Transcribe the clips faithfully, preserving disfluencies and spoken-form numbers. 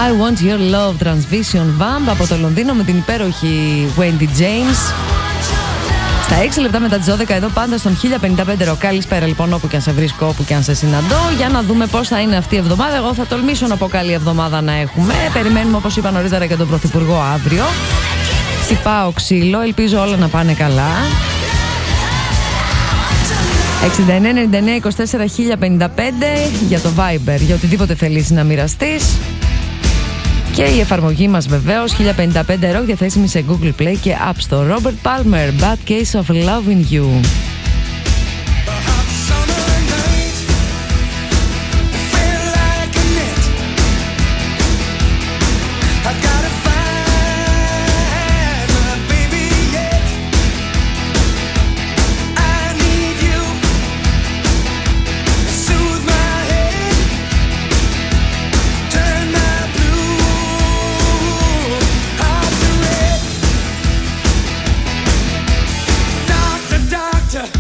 I Want Your Love, Transvision Vamp από το Λονδίνο με την υπέροχη Wendy James. Στα έξι λεπτά μετά τις δώδεκα εδώ πάντα στον χίλια πενήντα πέντε ρο. Καλησπέρα λοιπόν όπου και αν σε βρίσκω, όπου και αν σε συναντώ, για να δούμε πώς θα είναι αυτή η εβδομάδα. Εγώ θα τολμήσω να πω καλή εβδομάδα να έχουμε. Περιμένουμε, όπως είπα νωρίτερα, και τον Πρωθυπουργό αύριο. Χτυπάω ξύλο, ελπίζω όλα να πάνε καλά. εξήντα εννέα ενενήντα εννέα είκοσι τέσσερα χίλια πενήντα πέντε για το Viber, για οτιδήποτε θέλεις να μοιραστείς. Και η εφαρμογή μας βεβαίως χίλια πενήντα πέντε Rock, διαθέσιμη σε Google Play και App Store. Robert Palmer, Bad Case of Loving You. Doctor,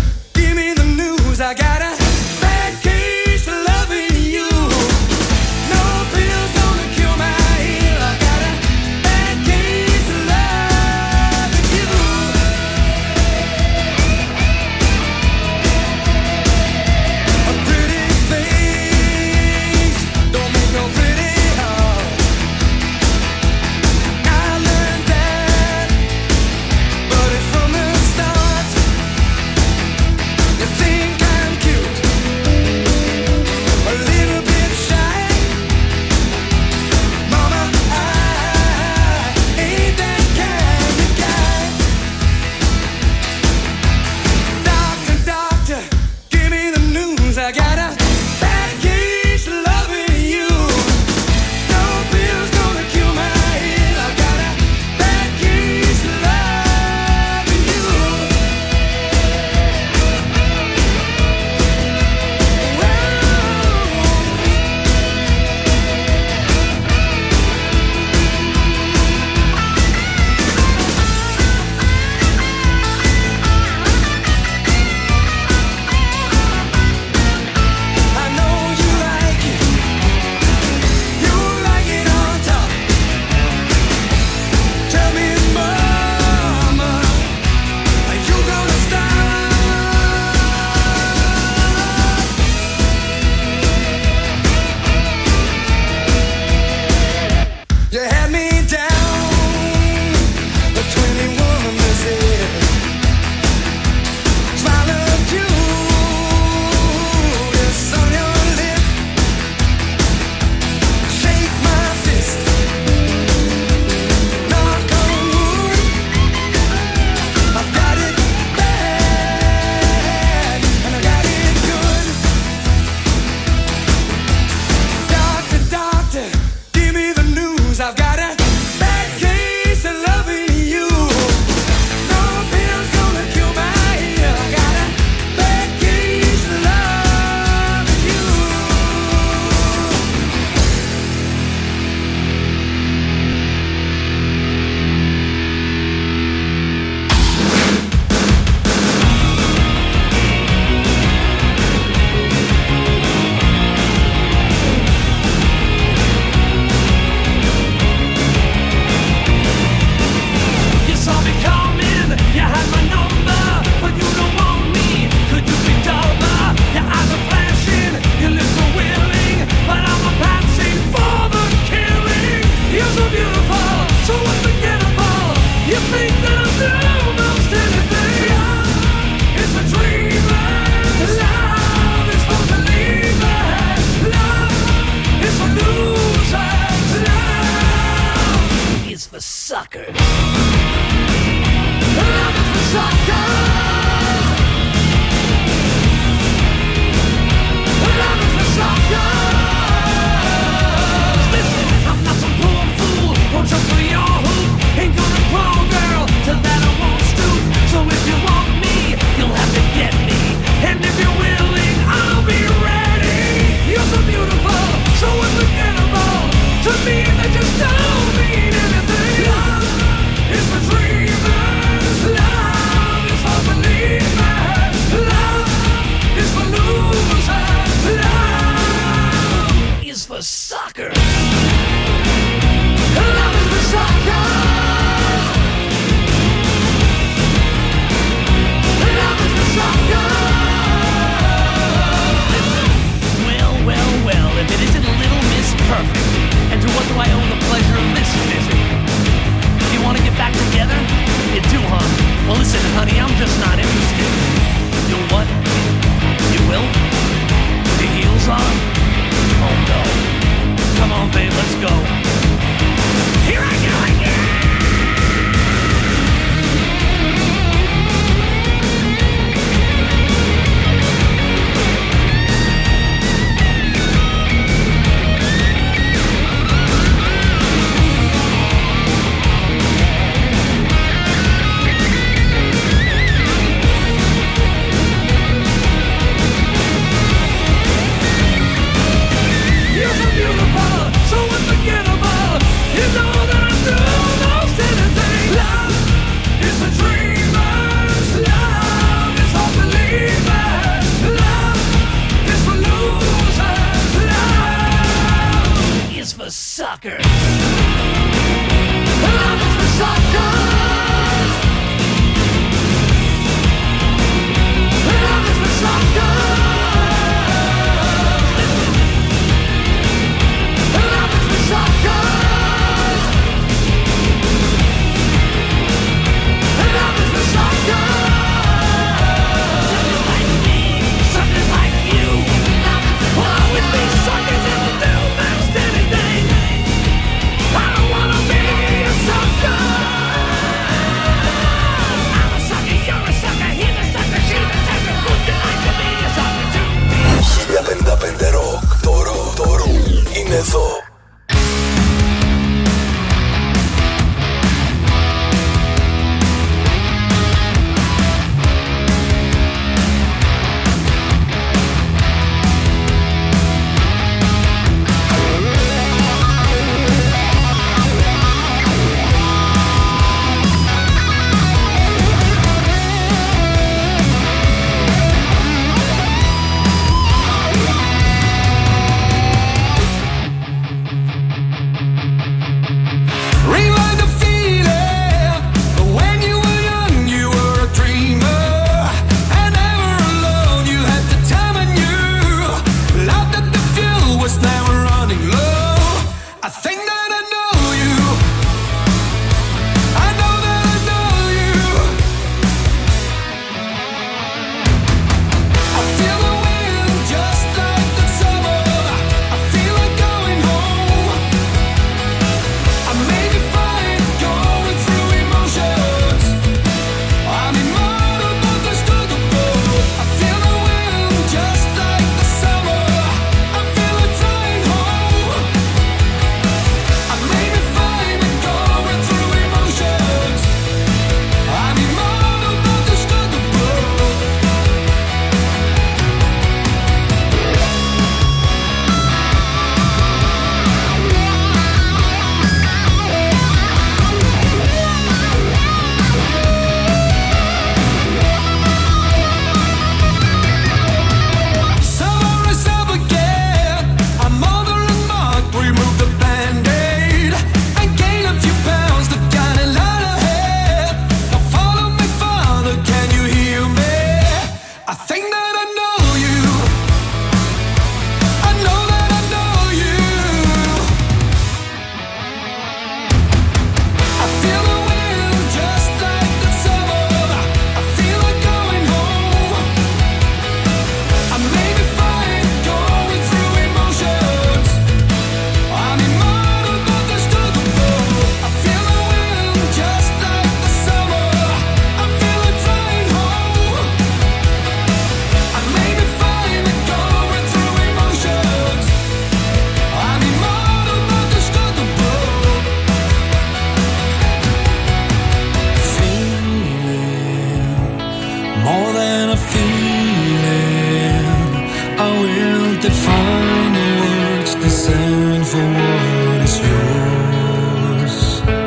more than a feeling. I will define the words to send for what is yours.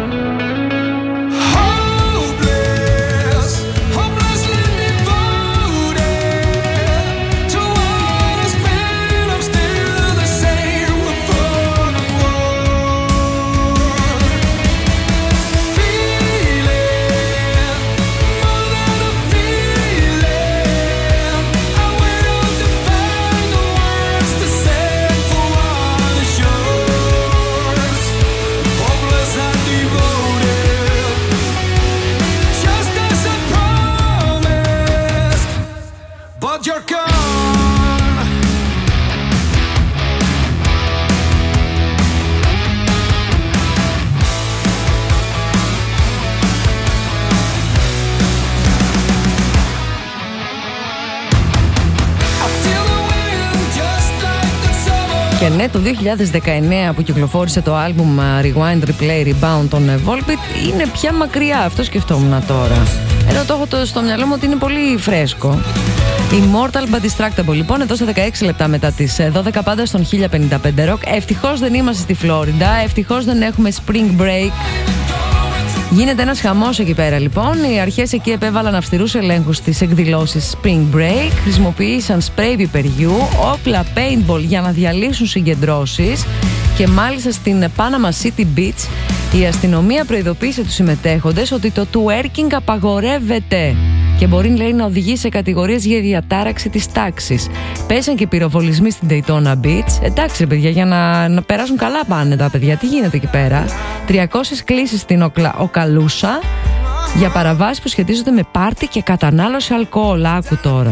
Hopeless, hopelessly devoted to what has been. I'm still the same before the war. Feeling more than a feeling. I will define the words to send for what is yours. Hopeless and devoted, just as I promised, but you're gone. I feel the wind just like the summer. Και ναι, το δύο χιλιάδες δεκαεννέα που κυκλοφόρησε το άλμπουμ Rewind, Replay, Rebound των Volbeat είναι πια μακριά, αυτό σκεφτόμουν τώρα. Ενώ το έχω το στο μυαλό μου ότι είναι πολύ φρέσκο. Immortal but Distractable λοιπόν, εδώ στα δεκαέξι λεπτά μετά τις δώδεκα πάντα στον χίλια πενήντα πέντε Rock. Ευτυχώς δεν είμαστε στη Φλόριντα, ευτυχώς δεν έχουμε Spring Break. Γίνεται ένας χαμός εκεί πέρα λοιπόν. Οι αρχές εκεί επέβαλαν αυστηρούς ελέγχους στις εκδηλώσεις Spring Break. Χρησιμοποίησαν σπρέι πιπεριού, όπλα paintball για να διαλύσουν συγκεντρώσεις. Και μάλιστα στην Panama City Beach η αστυνομία προειδοποίησε τους συμμετέχοντες ότι το twerking απαγορεύεται και μπορεί, λέει, να οδηγεί σε κατηγορίες για διατάραξη της τάξης. Πέσαν και πυροβολισμοί στην Daytona Beach. Εντάξει ρε παιδιά, για να, να περάσουν καλά πάνε τα παιδιά. Τι γίνεται εκεί πέρα? τριακόσιες κλήσεις στην Οκλα... Οκαλούσα για παραβάσεις που σχετίζονται με πάρτι και κατανάλωση αλκοόλ. Άκου τώρα.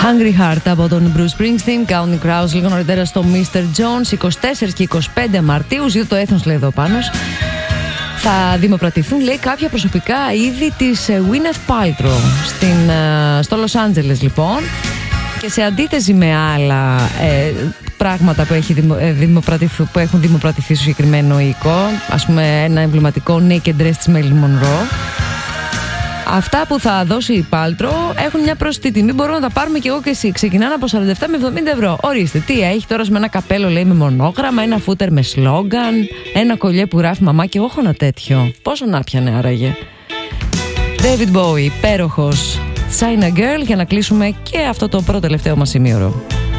Hungry Heart από τον Bruce Springsteen, Counting Crows λίγο νωρίτερα στο μίστερ Jones. είκοσι τέσσερα και είκοσι πέντε Μαρτίου, ζήτω το έθνος, λέει εδώ πάνω. Θα δημοπρατηθούν, λέει, κάποια προσωπικά είδη της Gwyneth Paltrow στην, στο Λος Άντζελες, λοιπόν. Και σε αντίθεση με άλλα ε, πράγματα που, έχει δημο, ε, που έχουν δημοπρατηθεί στο συγκεκριμένο οίκο, ας πούμε ένα εμβληματικό naked dress της Marilyn Monroe, αυτά που θα δώσει η Paltrow έχουν μια προσιτή τιμή. Μπορούμε να τα πάρουμε και εγώ και εσύ. Ξεκινάνε από σαράντα επτά με εβδομήντα ευρώ. Ορίστε, τι έχει τώρα με ένα καπέλο, λέει, με μονόγραμμα, ένα φούτερ με σλόγγαν, ένα κολλιέ που γράφει μαμά, και εγώ έχω ένα τέτοιο. Πόσο να πιανε άραγε. David Bowie, υπέροχος. China Girl, για να κλείσουμε και αυτό το πρώτο τελευταίο μας ημίωρο.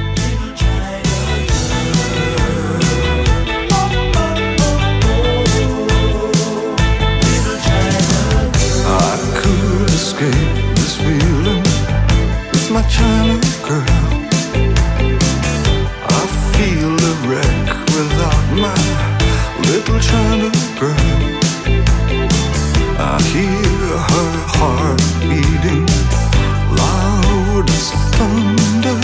This feeling with my China girl. I feel a wreck without my little China girl. I hear her heart beating loud as thunder,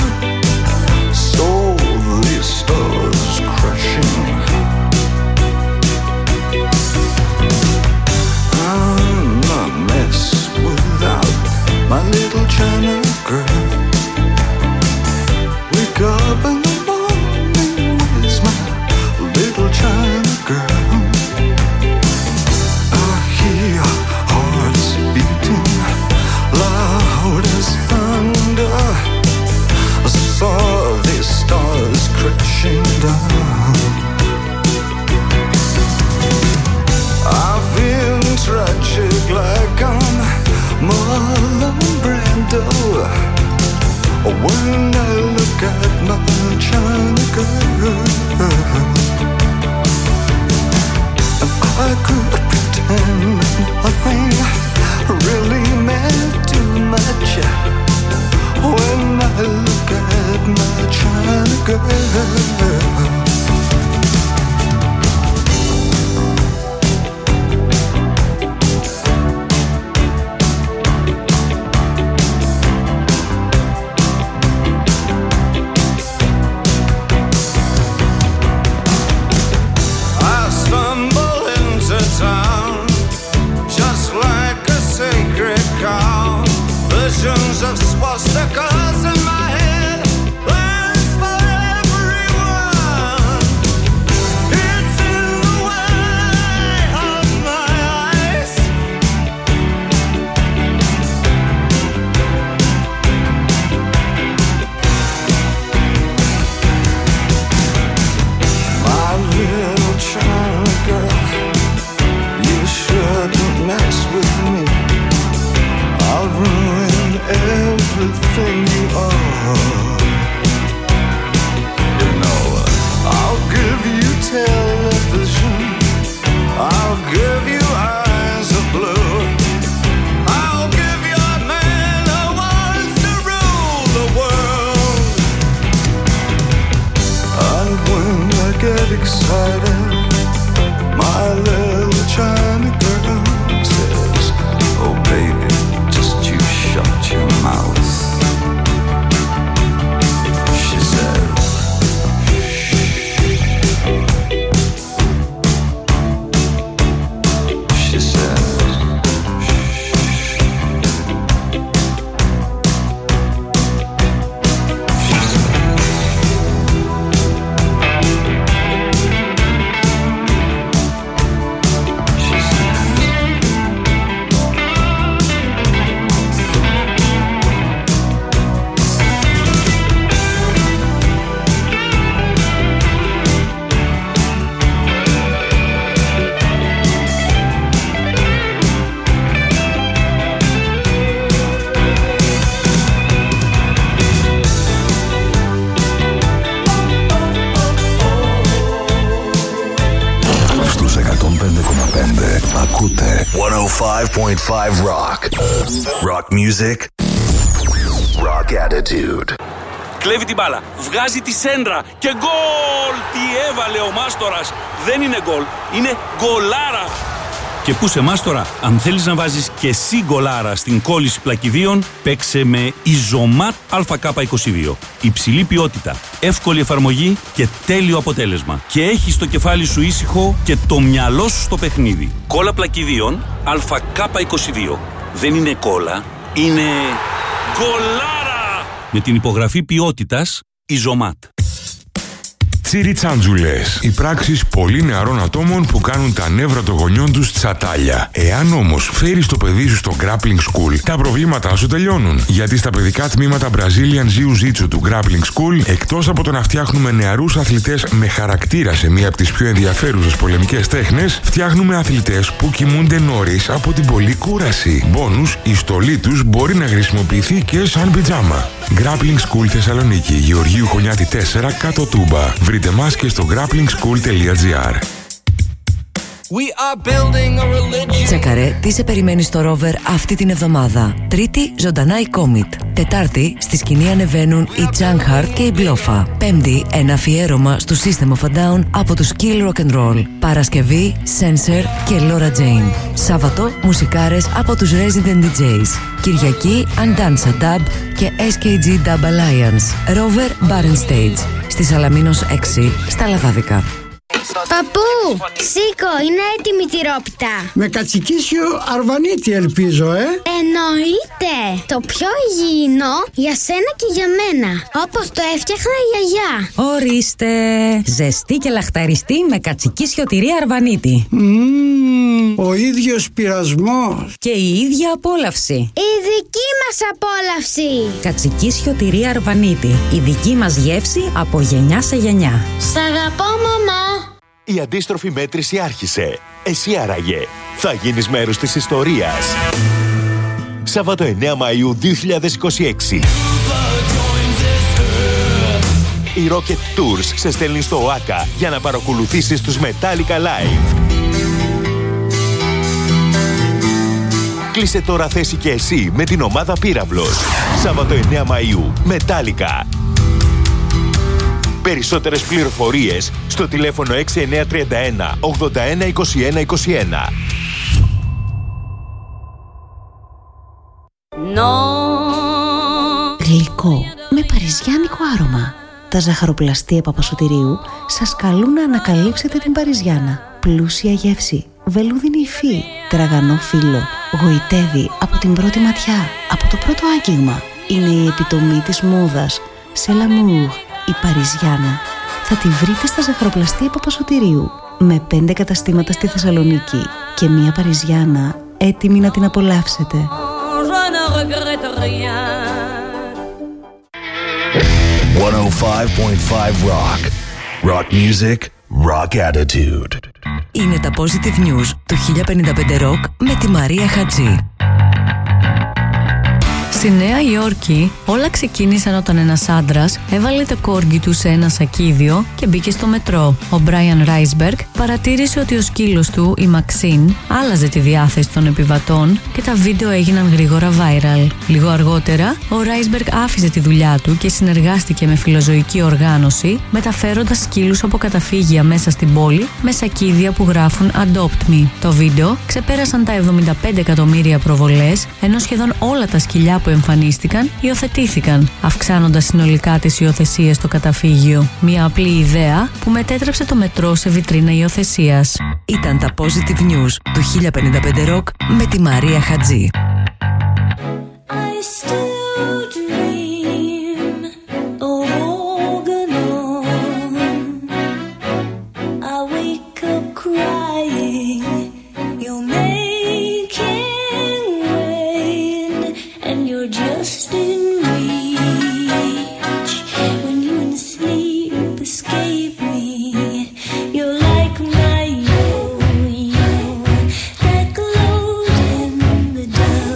softly stars crashing. I'm a mess without my little China girl. Wake up in the morning with my little China girl. I hear hearts beating loud as thunder. I saw the stars crashing down. I've been tragic like I'm Marlon Brando. When I look at my China girl, I could pretend nothing really meant too much. When I look at my China girl. Of swastikas in my head, plans for everyone. It's in the way of my eyes. My little China girl, you shouldn't mess with me. I'll ruin everything you are. You know, I'll give you television, I'll give you eyes of blue, I'll give you a man who wants to rule the world. And when I get excited, my little China girl says, oh baby, just you shut your mouth. She said, she said, εκατόν πέντε κόμμα πέντε Rock. Rock music. Rock attitude. Κλέβει την μπάλα, βγάζει τη σέντρα και γκολ! Τι έβαλε ο Μάστορας. Δεν είναι γκολ, είναι γκολάρα. Και πού σε εμάς τώρα, αν θέλεις να βάζεις και εσύ γκολάρα στην κόλληση πλακιδίων, παίξε με Ιζωμάτ Α Κ είκοσι δύο. Υψηλή ποιότητα, εύκολη εφαρμογή και τέλειο αποτέλεσμα. Και έχεις το κεφάλι σου ήσυχο και το μυαλό σου στο παιχνίδι. Κόλλα πλακιδίων Α Κ είκοσι δύο. Δεν είναι κόλλα, είναι γκολάρα! Με την υπογραφή ποιότητας Ιζωμάτ. Τσιριτσάντζουλες. Οι πράξεις πολύ νεαρών ατόμων που κάνουν τα νεύρα των γονιών τους τσατάλια. Εάν όμως φέρεις το παιδί σου στο Grappling School, τα προβλήματά σου τελειώνουν. Γιατί στα παιδικά τμήματα Brazilian Jiu-Jitsu του Grappling School, εκτός από το να φτιάχνουμε νεαρούς αθλητές με χαρακτήρα σε μία από τις πιο ενδιαφέρουσες πολεμικές τέχνες, φτιάχνουμε αθλητές που κοιμούνται νωρίς από την πολλή κούραση. Μπόνους, η στολή τους μπορεί να χρησιμοποιηθεί και σαν πιτζάμα. Grappling School Θεσσαλονίκη, Γεωργίου Χωνιάτη τέσσερα, κάτω Τούμπα. Βρείτε μας και στο grappling school τελεία gr. Τσέκαρε τι σε περιμένει στο Rover αυτή την εβδομάδα. Τρίτη, ζωντανά η Comet. Τετάρτη, στη σκηνή ανεβαίνουν η Junk Heart και η Μπλόφα. Πέμπτη, ένα αφιέρωμα στο System of a Down από τους Kill Rock and Roll. Παρασκευή, Sensor και Laura Jane. Σάββατο, μουσικάρες από τους Resident ντι τζέις. Κυριακή, Undansa Dub και ες κέι τζι Dub Alliance. Rover Bar and Stage. Στη Σαλαμίνος έξι, στα Λαδάδικα. Παππού, σήκω, είναι έτοιμη η τυρόπιτα. Με κατσικίσιο αρβανίτη ελπίζω, ε. Εννοείται. Το πιο υγιεινό για σένα και για μένα. Όπως το έφτιαχνα η γιαγιά. Ορίστε. Ζεστή και λαχταριστή με κατσικίσιο τυρί αρβανίτη. Mm, ο ίδιος πειρασμός. Και η ίδια απόλαυση. Η δική μας απόλαυση. Κατσικίσιο τυρί αρβανίτη. Η δική μας γεύση από γενιά σε γενιά. Σ' αγαπώ, μαμά. Η αντίστροφη μέτρηση άρχισε. Εσύ άραγε θα γίνεις μέρος της ιστορίας. Σάββατο εννέα Μαΐου δύο χιλιάδες είκοσι έξι. Η Rocket Tours σε στέλνει στο ΟΑΚΑ για να παρακολουθήσεις τους Metallica Live. Κλείσε τώρα θέση και εσύ με την ομάδα Πύραυλος. Σάββατο εννέα Μαΐου. Metallica. Περισσότερες πληροφορίες στο τηλέφωνο έξι εννιά τρία ένα ογδόντα ένα είκοσι ένα είκοσι ένα. Γλυκό με παριζιάνικο άρωμα. Τα ζαχαροπλαστεία Παπασωτηρίου σας καλούν να ανακαλύψετε την Παριζιάνα. Πλούσια γεύση, βελούδινη υφή, τραγανό φύλλο, γοητεύει από την πρώτη ματιά, από το πρώτο άγγιγμα. Είναι η επιτομή της μόδας. Σε l'amour, η Παριζιάνα. Θα τη βρείτε στα ζαχαροπλαστεία Παπασωτηρίου, με πέντε καταστήματα στη Θεσσαλονίκη και μία Παριζιάνα έτοιμη να την απολαύσετε. εκατόν πέντε κόμμα πέντε Rock. Rock music, rock attitude. Είναι τα Positive News του χίλια πενήντα πέντε Rock με τη Μαρία Χατζή. Στη Νέα Υόρκη όλα ξεκίνησαν όταν ένας άντρας έβαλε το κόργκι του σε ένα σακίδιο και μπήκε στο μετρό. Ο Μπράιαν Ράισμπεργκ παρατήρησε ότι ο σκύλος του, η Μαξίν, άλλαζε τη διάθεση των επιβατών και τα βίντεο έγιναν γρήγορα viral. Λίγο αργότερα, ο Ράισμπεργκ άφησε τη δουλειά του και συνεργάστηκε με φιλοζωική οργάνωση, μεταφέροντας σκύλους από καταφύγια μέσα στην πόλη με σακίδια που γράφουν Adopt Me. Το βίντεο ξεπέρασαν τα εβδομήντα πέντε εκατομμύρια προβολές, ενώ σχεδόν όλα τα σκυλιά που εμφανίστηκαν υιοθετήθηκαν, αυξάνοντας συνολικά τις υιοθεσίες στο καταφύγιο. Μια απλή ιδέα που μετέτρεψε το μετρό σε βιτρίνα υιοθεσίας. Ήταν τα Positive News του χίλια πενήντα πέντε Rock με τη Μαρία Χατζή. The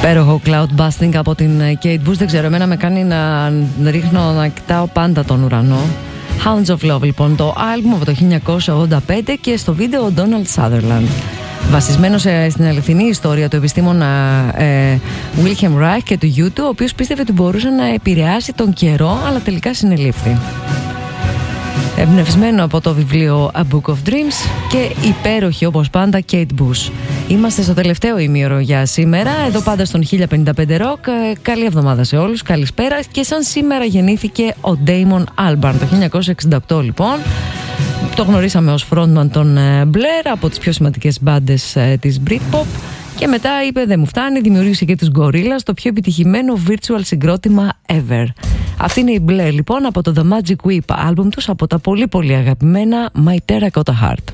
Υπέροχο Cloud Busting από την Kate Bush. Δεν ξέρω, εμένα με κάνει να ρίχνω, να κοιτάω πάντα τον ουρανό. Hounds of Love λοιπόν, το άλμπουμ από το χίλια εννιακόσια ογδόντα πέντε, και στο βίντεο ο Donald Sutherland. Βασισμένο στην αληθινή ιστορία του επιστήμονα ε, Wilhelm Reich και του γιού του, ο οποίος πίστευε ότι μπορούσε να επηρεάσει τον καιρό, αλλά τελικά συνελήφθη. Εμπνευσμένο από το βιβλίο A Book of Dreams και υπέροχη όπως πάντα Kate Bush. Είμαστε στο τελευταίο ημίωρο για σήμερα, εδώ πάντα στον χίλια πενήντα πέντε Rock. Καλή εβδομάδα σε όλους, καλησπέρα. Και σαν σήμερα γεννήθηκε ο Damon Albarn το χίλια εννιακόσια εξήντα οκτώ λοιπόν. Το γνωρίσαμε ως frontman των Blair, από τις πιο σημαντικές μπάντες της Britpop, και μετά είπε δεν μου φτάνει, δημιούργησε και τους Gorillaz, το πιο επιτυχημένο virtual συγκρότημα ever. Αυτή είναι η Blair λοιπόν από το The Magic Whip άλμπουμ τους, από τα πολύ πολύ αγαπημένα My Terracotta Heart.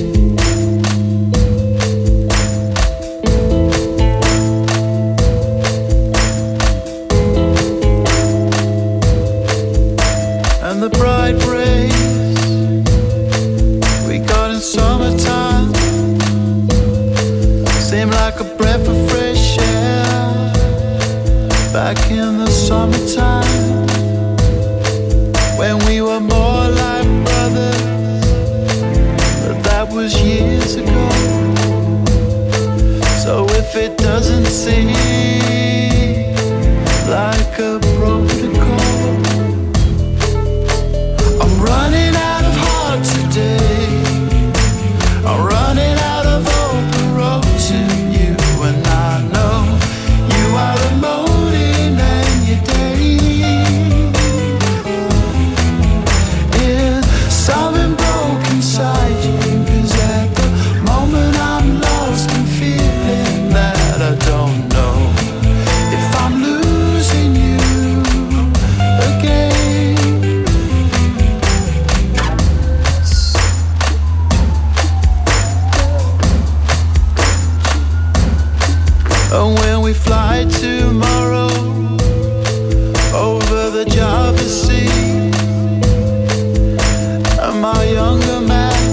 And the bright rays we got in summertime seem like a breath of fresh air back in the summertime when we were more like brothers, but that was years ago. So if it doesn't seem like a protocol, I'm running out of heart today. I'm running out of open roads to you, and I know you are the motive and your day. Is something broke inside you? 'Cause at the moment I'm lost and feeling that I don't know if I'm losing you again. And when we fly tomorrow over the Java Sea, and my younger man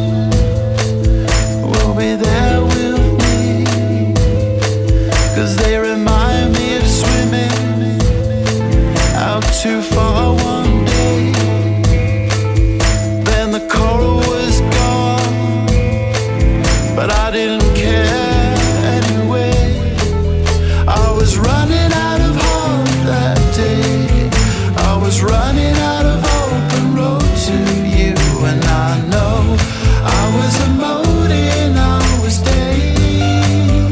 will be there with me, 'cause they remind me of swimming out too far one day. Then the coral was gone, but I didn't care anyway. I was running out of hope that day. I was running out of open road to you, and I know I was emoting, I was days.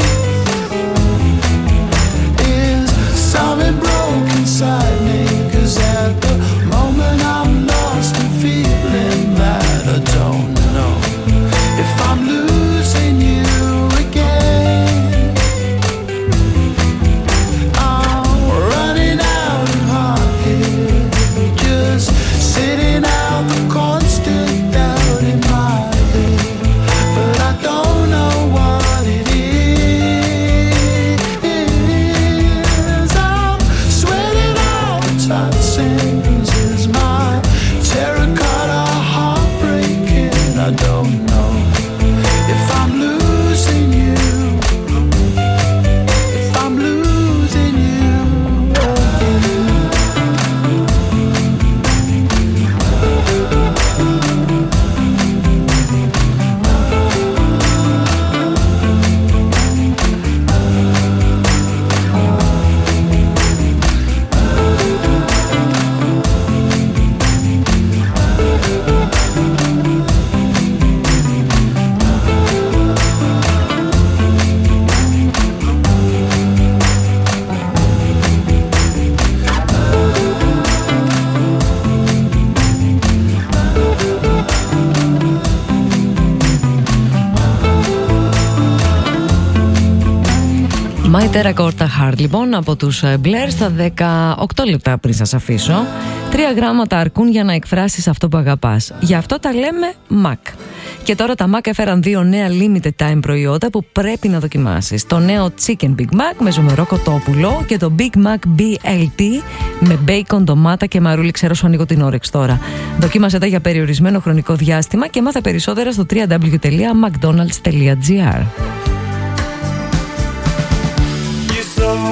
Is something broke inside me? 'Cause at the moment I'm lost and feeling that I don't know if I'm losing you again. I'm running out of heart here, just sitting out the constant doubt in my head, but I don't know what it is. I'm sweating out the toxins. Is my terracotta heart breaking? I don't know if I'm losing you, if I'm losing you again. My Terracotta Heart λοιπόν από τους Blair, στα δεκαοκτώ λεπτά πριν σας αφήσω. Τρία γράμματα αρκούν για να εκφράσεις αυτό που αγαπάς. Γι' αυτό τα λέμε Mac. Και τώρα τα Mac έφεραν δύο νέα limited time προϊόντα που πρέπει να δοκιμάσεις. Το νέο Chicken Big Mac με ζουμερό κοτόπουλο και το Big Mac μπι ελ τι με bacon, ντομάτα και μαρούλι. Ξέρω σου ανοίγω την όρεξη τώρα. Δοκίμασε τα για περιορισμένο χρονικό διάστημα και μάθε περισσότερα στο double-u double-u double-u τελεία macdonalds τελεία gr. So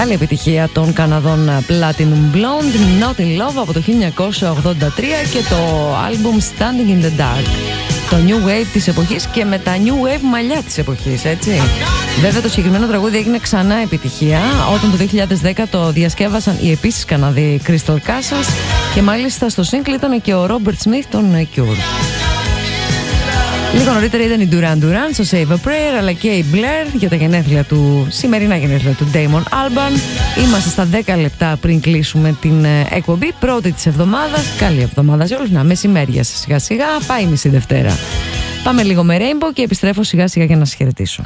μεγάλη επιτυχία των Καναδών Platinum Blonde, Not in Love από το χίλια εννιακόσια ογδόντα τρία και το άλμπουμ Standing in the Dark. Το new wave της εποχής και με τα new wave μαλλιά της εποχής, έτσι. Βέβαια το συγκεκριμένο τραγούδι έγινε ξανά επιτυχία όταν το δύο χιλιάδες δέκα το διασκεύασαν οι επίσης Καναδοί Crystal Castles και μάλιστα στο σύγκλι ήταν και ο Robert Smith των Cure. Λίγο νωρίτερα ήταν η Duran Duran στο Save a Prayer, αλλά και η Blair για τα γενέθλια του, σημερινά γενέθλια του Damon Albarn. Είμαστε στα δέκα λεπτά πριν κλείσουμε την εκπομπή, πρώτη της εβδομάδας. Καλή εβδομάδα σε όλους, να μεσημέρια σιγά σιγά, πάει μισή Δευτέρα. Πάμε λίγο με Rainbow και επιστρέφω σιγά σιγά για να σας χαιρετήσω.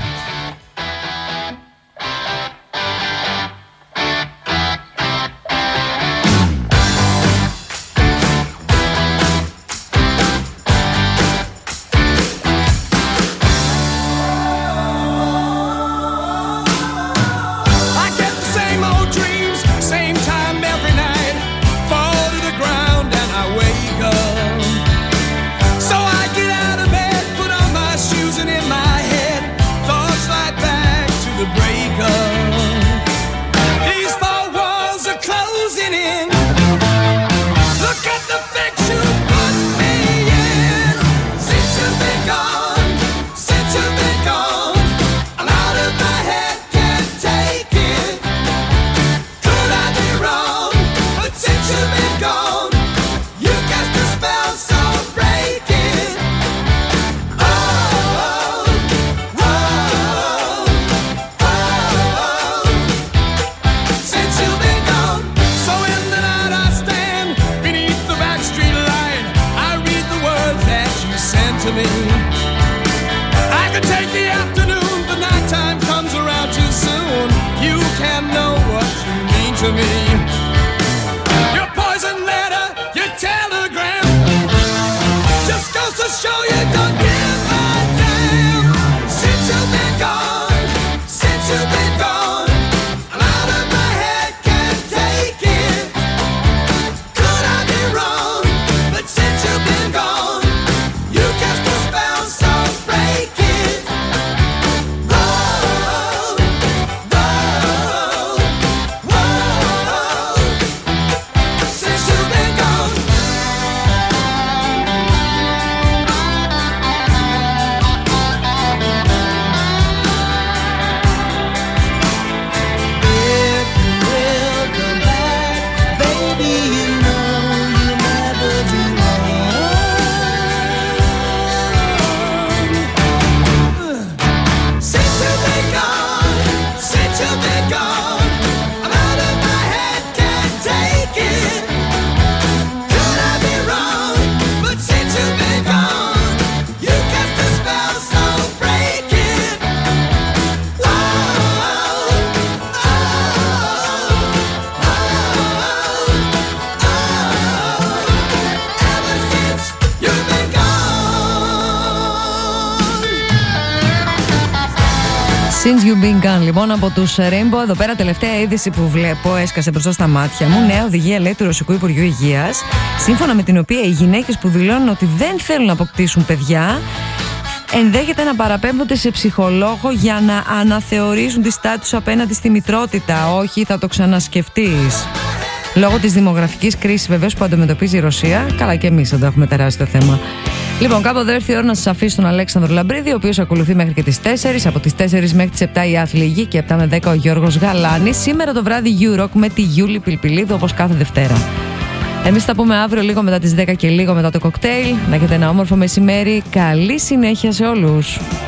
Since You've Been Gone, λοιπόν, από τους Rainbow. Εδώ πέρα τελευταία είδηση που βλέπω, έσκασε μπροστά στα μάτια μου. Νέα οδηγία, λέει, του Ρωσικού Υπουργείου Υγείας, σύμφωνα με την οποία οι γυναίκες που δηλώνουν ότι δεν θέλουν να αποκτήσουν παιδιά ενδέχεται να παραπέμπονται σε ψυχολόγο για να αναθεωρήσουν τη στάση τους απέναντι στη μητρότητα. Όχι, θα το ξανασκεφτείς. Λόγω της δημογραφικής κρίσης, βεβαίως, που αντιμετωπίζει η Ρωσία, καλά και εμείς δεν το έχουμε τεράσει το θέμα. Λοιπόν, κάπου εδώ ήρθε η ώρα να σας αφήσω τον Αλέξανδρο Λαμπρίδη, ο οποίος ακολουθεί μέχρι και τις τέσσερις. Από τις τέσσερις μέχρι τις επτά η Άθλη και επτά με δέκα ο Γιώργος Γαλάνης. Σήμερα το βράδυ U-Rock με τη Γιούλη Πιλπιλίδου, όπως κάθε Δευτέρα. Εμείς θα πούμε αύριο λίγο μετά τις δέκα και λίγο μετά το κοκτέιλ. Να έχετε ένα όμορφο μεσημέρι. Καλή συνέχεια σε όλους.